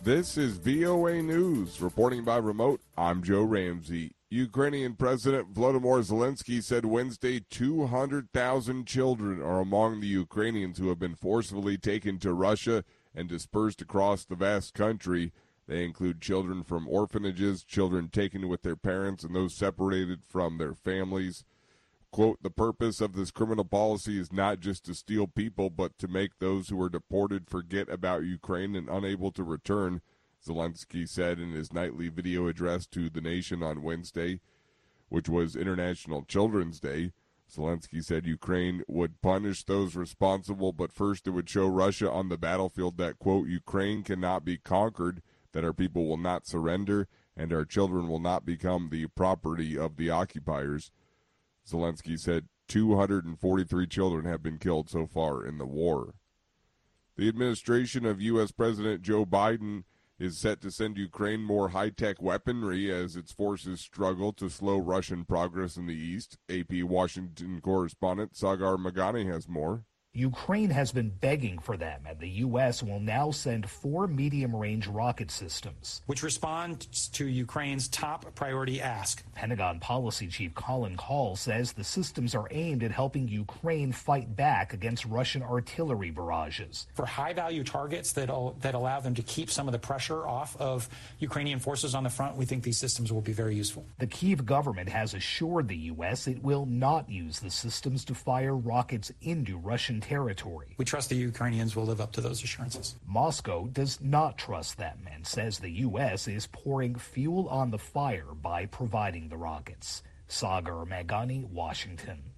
This is VOA News. Reporting by remote, I'm Joe Ramsey. Ukrainian President Volodymyr Zelensky said Wednesday 200,000 children are among the Ukrainians who have been forcibly taken to Russia and dispersed across the vast country. They include children from orphanages, children taken with their parents, and those separated from their families. Quote, the purpose of this criminal policy is not just to steal people, but to make those who are deported forget about Ukraine and unable to return, Zelensky said in his nightly video address to the nation on Wednesday, which was International Children's Day. Zelensky said Ukraine would punish those responsible, but first it would show Russia on the battlefield that, quote, Ukraine cannot be conquered, that our people will not surrender, and our children will not become the property of the occupiers. Zelensky said 243 children have been killed so far in the war. The administration of U.S. President Joe Biden is set to send Ukraine more high-tech weaponry as its forces struggle to slow Russian progress in the east. AP Washington correspondent Sagar Meghani has more. Ukraine has been begging for them, and the U.S. will now send 4 medium-range rocket systems, which respond to Ukraine's top priority ask. Pentagon Policy Chief Colin Kahl says the systems are aimed at helping Ukraine fight back against Russian artillery barrages. For high-value targets that allow them to keep some of the pressure off of Ukrainian forces on the front, we think these systems will be very useful. The Kyiv government has assured the U.S. it will not use the systems to fire rockets into Russian territory. We trust the Ukrainians will live up to those assurances. Moscow does not trust them and says the U.S. is pouring fuel on the fire by providing the rockets. Sagar Meghani, Washington.